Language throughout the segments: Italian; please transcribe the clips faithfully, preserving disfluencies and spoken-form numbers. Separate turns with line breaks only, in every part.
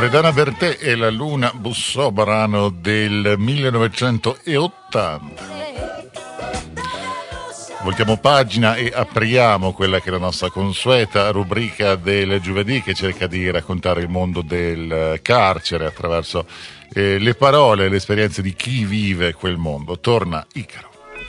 Loredana Bertè e la Luna bussò, brano del millenovecentottanta. Voltiamo pagina e apriamo quella che è la nostra consueta rubrica del giovedì, che cerca di raccontare il mondo del carcere attraverso eh, le parole e le esperienze di chi vive quel mondo. Torna Icaro.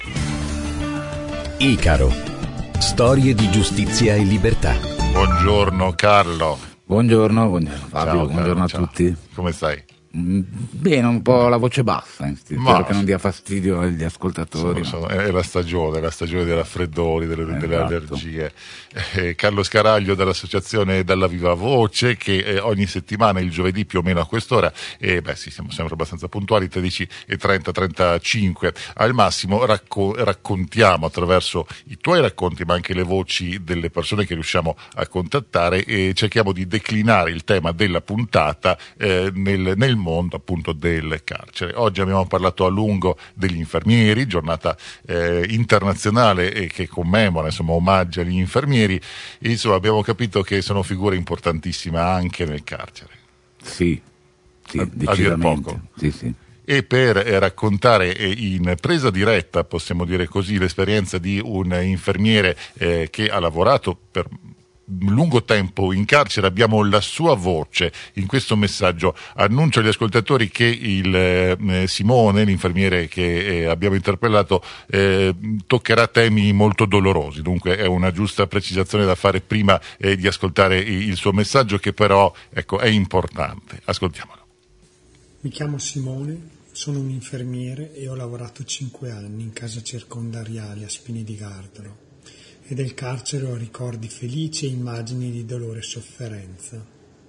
Icaro. Storie di giustizia e libertà.
Buongiorno Carlo.
Buongiorno, buongiorno Fabio,
Ciao,
buongiorno
ciao.
a tutti.
Come stai?
Bene, un po' la voce bassa, spero
Ma...
che non dia fastidio agli ascoltatori.
Sono, sono, è la stagione, la stagione dei raffreddori, delle,
esatto.
delle allergie. Eh, Carlo Scaraglio dall'associazione Dalla Viva Voce, che eh, ogni settimana il giovedì più o meno a quest'ora, e beh sì, siamo sempre abbastanza puntuali, tredici e trenta trentacinque al massimo, racco- raccontiamo attraverso i tuoi racconti ma anche le voci delle persone che riusciamo a contattare e cerchiamo di declinare il tema della puntata eh, nel, nel mondo appunto del carcere. Oggi abbiamo parlato a lungo degli infermieri, giornata eh, internazionale e che commemora, insomma, omaggia gli infermieri, e insomma abbiamo capito che sono figure importantissime anche nel carcere.
Sì, sì,
a,
decisamente.
A dir poco.
Sì, sì.
E per eh, raccontare eh, in presa diretta, possiamo dire così, l'esperienza di un infermiere eh, che ha lavorato per lungo tempo in carcere, abbiamo la sua voce in questo messaggio. Annuncio agli ascoltatori che il eh, Simone, l'infermiere che eh, abbiamo interpellato, eh, toccherà temi molto dolorosi, dunque è una giusta precisazione da fare prima eh, di ascoltare il suo messaggio, che però ecco è importante. Ascoltiamolo.
Mi chiamo Simone, sono un infermiere e ho lavorato cinque anni in casa circondariale a Spini di Gardolo. E del carcere ho ricordi felici e immagini di dolore e sofferenza.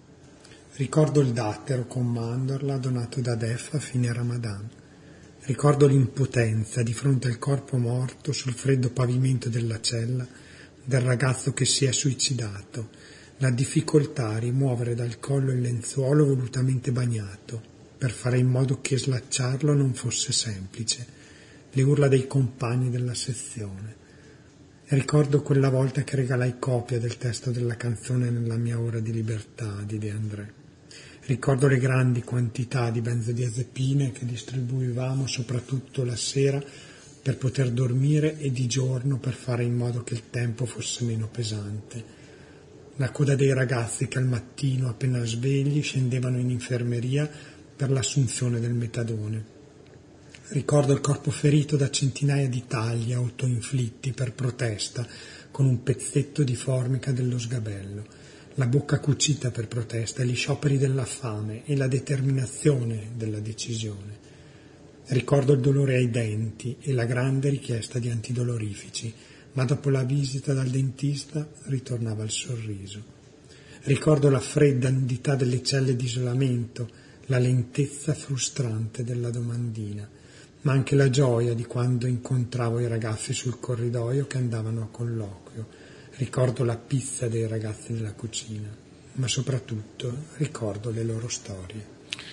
Ricordo il dattero con mandorla donato da Def a fine Ramadan. Ricordo l'impotenza di fronte al corpo morto sul freddo pavimento della cella del ragazzo che si è suicidato, la difficoltà a rimuovere dal collo il lenzuolo volutamente bagnato, per fare in modo che slacciarlo non fosse semplice, le urla dei compagni della sezione. Ricordo quella volta che regalai copia del testo della canzone nella mia ora di libertà di De André. Ricordo le grandi quantità di benzodiazepine che distribuivamo soprattutto la sera per poter dormire e di giorno per fare in modo che il tempo fosse meno pesante. La coda dei ragazzi che al mattino appena svegli scendevano in infermeria per l'assunzione del metadone. Ricordo il corpo ferito da centinaia di tagli autoinflitti per protesta con un pezzetto di formica dello sgabello, la bocca cucita per protesta, gli scioperi della fame e la determinazione della decisione. Ricordo il dolore ai denti e la grande richiesta di antidolorifici, ma dopo la visita dal dentista ritornava il sorriso. Ricordo la fredda nudità delle celle di isolamento, la lentezza frustrante della domandina, ma anche la gioia di quando incontravo i ragazzi sul corridoio che andavano a colloquio. Ricordo la pizza dei ragazzi della cucina, ma soprattutto ricordo le loro storie.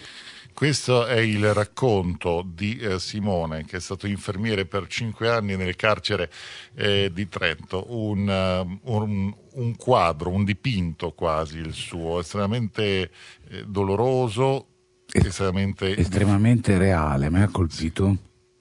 Questo è il racconto di eh, Simone, che è stato infermiere per cinque anni nel carcere eh, di Trento, un, uh, un, un quadro, un dipinto quasi il suo, estremamente eh, doloroso, estremamente
estremamente reale. Mi ha colpito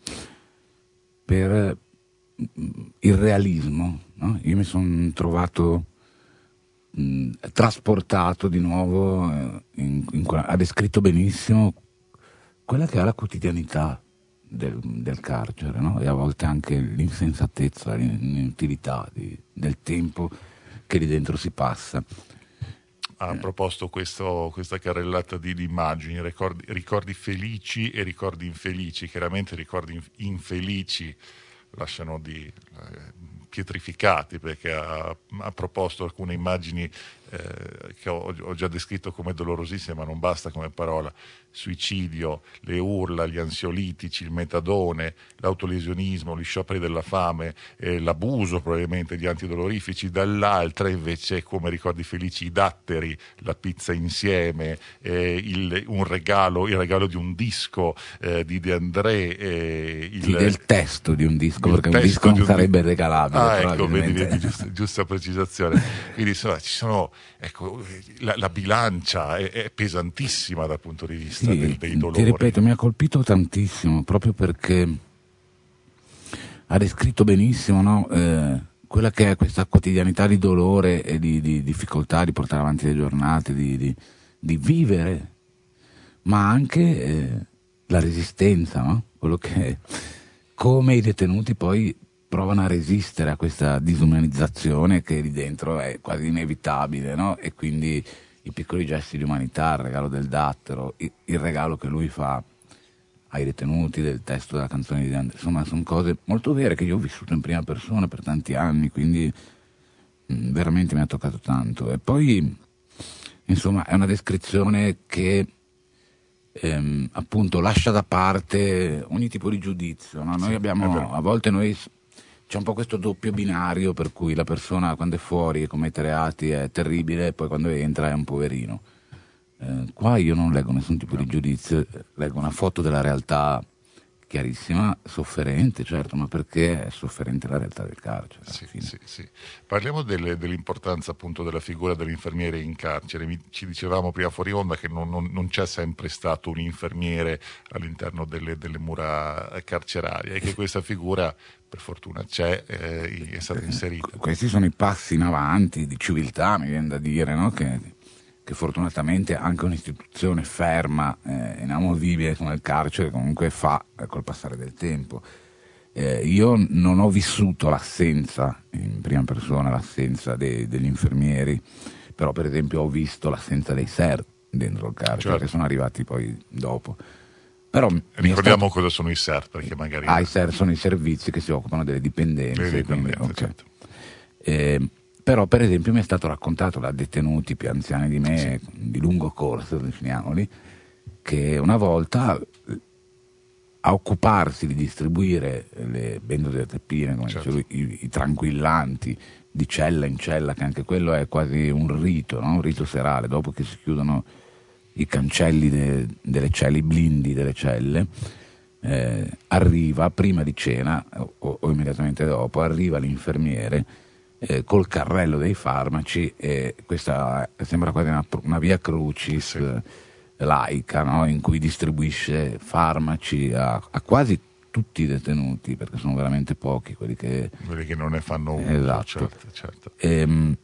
per il realismo, no? Io mi sono trovato mh, trasportato di nuovo eh, in, in quella, ha descritto benissimo quella che è la quotidianità del, del carcere, no? E a volte anche l'insensatezza, l'inutilità di, del tempo che lì dentro si passa.
Ha proposto questo, questa carrellata di, di immagini, ricordi, ricordi felici e ricordi infelici. Chiaramente ricordi infelici lasciano di eh, pietrificati, perché ha, ha proposto alcune immagini eh, che ho, ho già descritto come dolorosissime, ma non basta come parola: suicidio, le urla, gli ansiolitici, il metadone, l'autolesionismo, gli scioperi della fame, eh, l'abuso probabilmente di antidolorifici. Dall'altra invece, come ricordi felici, i datteri, la pizza insieme, eh, il, un regalo, il regalo di un disco eh, di De André, eh, il,
sì, del testo di un disco, perché un disco non un sarebbe regalabile.
Ah, ecco, vedi, vedi, giusta, giusta precisazione. Quindi insomma ci sono ecco, la, la bilancia è, è pesantissima dal punto di vista
sì,
del, dei dolori.
Ti ripeto, mi ha colpito tantissimo, proprio perché ha descritto benissimo, no, eh, quella che è questa quotidianità di dolore e di, di difficoltà di portare avanti le giornate, di, di, di vivere, ma anche eh, la resistenza, no? Quello che come i detenuti poi provano a resistere a questa disumanizzazione che lì dentro è quasi inevitabile, no? E quindi i piccoli gesti di umanità, il regalo del dattero, il, il regalo che lui fa ai detenuti del testo della canzone di De André, insomma sono cose molto vere che io ho vissuto in prima persona per tanti anni, quindi mh, veramente mi ha toccato tanto. E poi insomma è una descrizione che ehm, appunto lascia da parte ogni tipo di giudizio, no? Noi
sì,
abbiamo, a volte noi c'è un po' questo doppio binario per cui la persona quando è fuori e commette reati è terribile e poi quando entra è un poverino. Eh, qua io non leggo nessun tipo di giudizio, leggo una foto della realtà chiarissima, sofferente certo, ma perché è sofferente la realtà del carcere.
Sì, sì, sì. Parliamo delle, dell'importanza appunto della figura dell'infermiere in carcere. Mi, ci dicevamo prima fuori onda che non, non, non c'è sempre stato un infermiere all'interno delle, delle mura carcerarie e che questa figura per fortuna c'è, eh, è stata inserita.
Questi sono i passi in avanti di civiltà, mi viene da dire, no? che, che fortunatamente anche un'istituzione ferma, eh, inamovibile come il carcere comunque fa eh, col passare del tempo. Eh, io non ho vissuto l'assenza, in prima persona, l'assenza dei, degli infermieri, però per esempio ho visto l'assenza dei S E R dentro il carcere, certo, che sono arrivati poi dopo. Però
ricordiamo
stato...
cosa sono i S E R, perché magari...
Ah, i S E R sono i servizi che si occupano delle dipendenze.
Le dipendenze,
quindi, okay.
certo.
Eh, però per esempio mi è stato raccontato da detenuti più anziani di me, sì, di lungo corso, definiamoli, che una volta a occuparsi di distribuire le benzodiazepine, come certo, dice lui, i, i tranquillanti di cella in cella, che anche quello è quasi un rito, no? Un rito serale, dopo che si chiudono i cancelli de, delle celle, i blindi delle celle, eh, arriva prima di cena o, o immediatamente dopo, arriva l'infermiere eh, col carrello dei farmaci, e questa sembra quasi una, una via crucis, sì, eh, laica, no? In cui distribuisce farmaci a, a quasi tutti i detenuti, perché sono veramente pochi quelli che,
quelli che non ne fanno uso.
Esatto.
Certo, certo.
Ehm,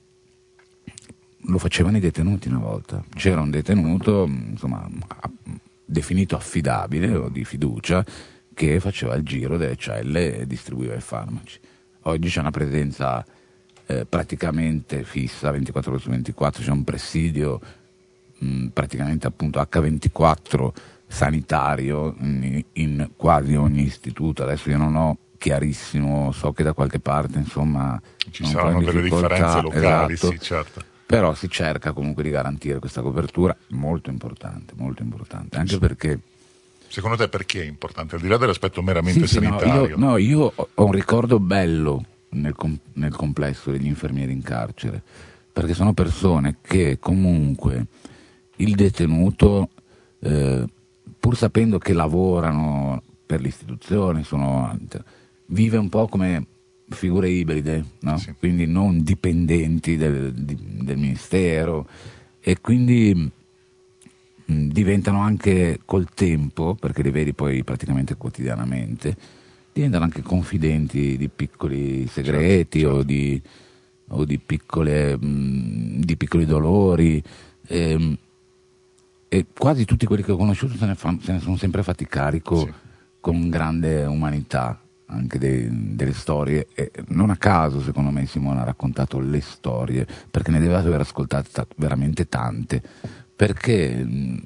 lo facevano i detenuti una volta, c'era un detenuto insomma definito affidabile o di fiducia che faceva il giro delle celle e distribuiva i farmaci. Oggi c'è una presenza eh, praticamente fissa, ventiquattro ore su ventiquattro, c'è un presidio mh, praticamente appunto acca ventiquattro sanitario in, in quasi ogni istituto. Adesso io non ho chiarissimo, so che da qualche parte insomma
ci saranno delle differenze locali, esatto, sì, certo.
Però si cerca comunque di garantire questa copertura molto importante, molto importante, anche sì, perché...
Secondo te perché è importante, al di là dell'aspetto meramente
sì,
sanitario?
Sì, no, io, no, io ho un ricordo bello nel, nel complesso degli infermieri in carcere, perché sono persone che comunque il detenuto, eh, pur sapendo che lavorano per l'istituzione, sono, vive un po' come... figure ibride, no? Sì. Quindi non dipendenti del, di, del ministero, e quindi mh, diventano anche col tempo, perché li vedi poi praticamente quotidianamente, diventano anche confidenti di piccoli segreti, certo, certo, o di, o di, piccole, mh, di piccoli dolori, e, e quasi tutti quelli che ho conosciuto se ne, fanno, se ne sono sempre fatti carico, sì, con grande umanità, anche dei, delle storie, e non a caso secondo me Simone ha raccontato le storie, perché ne deve aver ascoltate t- veramente tante, perché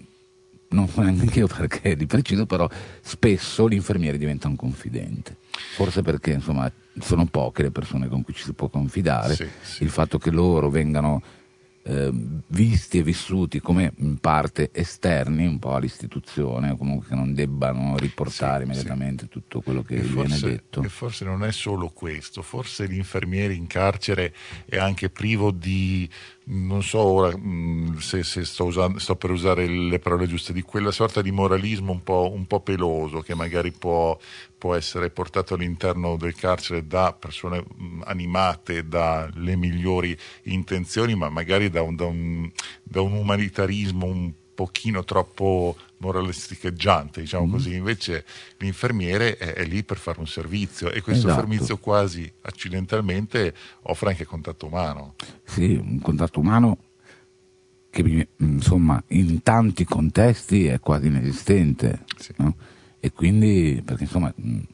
non so neanche io perché di preciso, però spesso l'infermiere diventa un confidente, forse perché insomma sono poche le persone con cui ci si può confidare, sì, sì, il fatto che loro vengano eh, visti e vissuti come in parte esterni un po' all'istituzione, o comunque che non debbano riportare, sì, immediatamente, sì, tutto quello che
e
gli
forse,
viene detto.
E forse non è solo questo, forse l'infermiere in carcere è anche privo di non so ora mh, se, se sto, usando, sto per usare le parole giuste, di quella sorta di moralismo un po', un po' peloso che magari può, può essere portato all'interno del carcere da persone mh, animate dalle migliori intenzioni, ma magari da un, da un, da un umanitarismo un pochino troppo moralisticheggiante, diciamo mm. così. Invece l'infermiere è, è lì per fare un servizio, e questo
esatto.
servizio quasi accidentalmente offre anche contatto umano.
Sì, un contatto umano che insomma in tanti contesti è quasi inesistente, sì. no? E quindi, perché insomma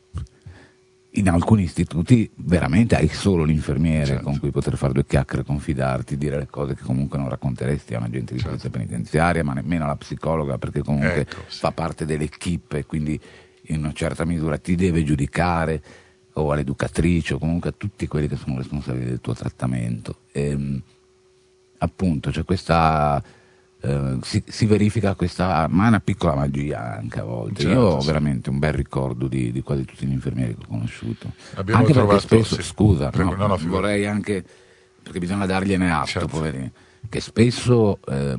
in alcuni istituti veramente hai solo l'infermiere, certo. con cui poter fare due chiacchiere, confidarti, dire le cose che comunque non racconteresti a un agente di polizia certo. penitenziaria, ma nemmeno alla psicologa, perché comunque ecco, sì. fa parte dell'equipe e quindi in una certa misura ti deve giudicare, o all'educatrice, o comunque a tutti quelli che sono responsabili del tuo trattamento. E, appunto c'è questa eh, si, si verifica questa, ma è una piccola magia anche a volte. Certo, io ho sì. veramente un bel ricordo di, di quasi tutti gli infermieri che ho conosciuto.
Abbiamo
anche
trovato,
perché spesso,
sì.
scusa,
Prego,
no,
no, no,
vorrei anche, perché bisogna dargliene atto, certo. poverini, che spesso eh,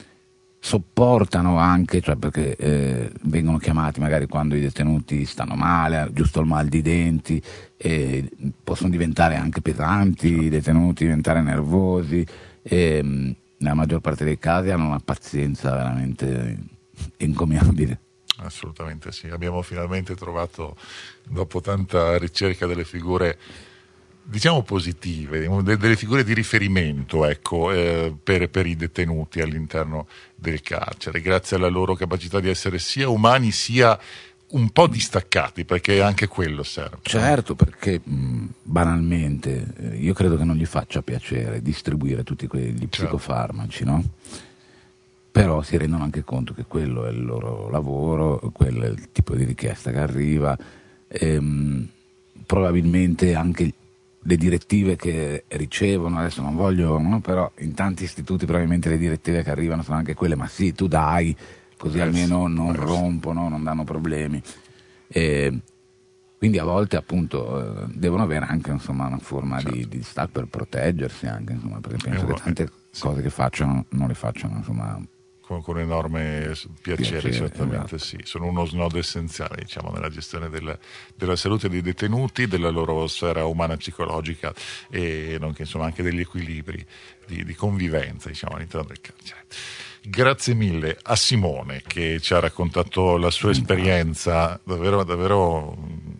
sopportano anche, cioè perché eh, vengono chiamati magari quando i detenuti stanno male, giusto il mal di denti, e possono diventare anche pesanti, certo. i detenuti diventare nervosi, e nella maggior parte dei casi hanno una pazienza veramente encomiabile.
Assolutamente sì, abbiamo finalmente trovato, dopo tanta ricerca, delle figure diciamo positive, delle figure di riferimento, ecco, eh, per, per i detenuti all'interno del carcere, grazie alla loro capacità di essere sia umani sia un po' distaccati, perché anche quello serve.
Certo, perché mh, banalmente eh, io credo che non gli faccia piacere distribuire tutti quegli certo. psicofarmaci, no? Però si rendono anche conto che quello è il loro lavoro, quello è il tipo di richiesta che arriva, e, mh, probabilmente anche le direttive che ricevono, adesso non voglio, no? Però in tanti istituti probabilmente le direttive che arrivano sono anche quelle, ma sì, tu dai, così almeno non rompono, non danno problemi. E quindi a volte appunto devono avere anche insomma una forma certo. di, di distacco per proteggersi anche, insomma, perché penso che tante sì. cose che facciano non le facciano insomma
con, con enorme piacere, piacere certamente
esatto.
sì, sono uno snodo essenziale, diciamo, nella gestione del, della salute dei detenuti, della loro sfera umana e psicologica, e nonché insomma anche degli equilibri di, di convivenza, diciamo, all'interno del carcere. Grazie mille a Simone che ci ha raccontato la sua esperienza davvero, davvero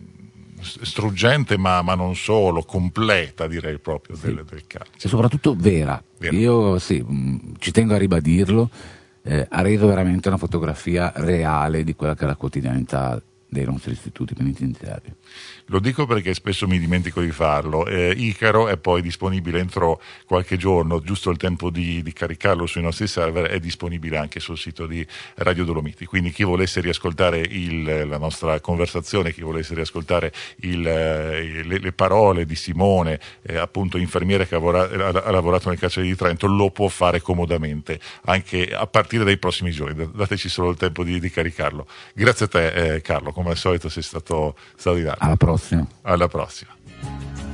struggente, ma, ma non solo, completa direi proprio sì. del, del carcere.
E soprattutto vera. vera. Io sì, mh, ci tengo a ribadirlo, eh, ha reso veramente una fotografia reale di quella che è la quotidianità dei nostri istituti penitenziari.
Lo dico perché spesso mi dimentico di farlo. Eh, Icaro è poi disponibile entro qualche giorno, giusto il tempo di, di caricarlo sui nostri server, è disponibile anche sul sito di Radio Dolomiti. Quindi chi volesse riascoltare il, la nostra conversazione, chi volesse riascoltare il, le, le parole di Simone, eh, appunto infermiere che ha, ha, ha lavorato nel carcere di Trento, lo può fare comodamente, anche a partire dai prossimi giorni. Dateci solo il tempo di, di caricarlo. Grazie a te, eh, Carlo, come al solito sei stato straordinario.
Alla prossima.
Alla prossima.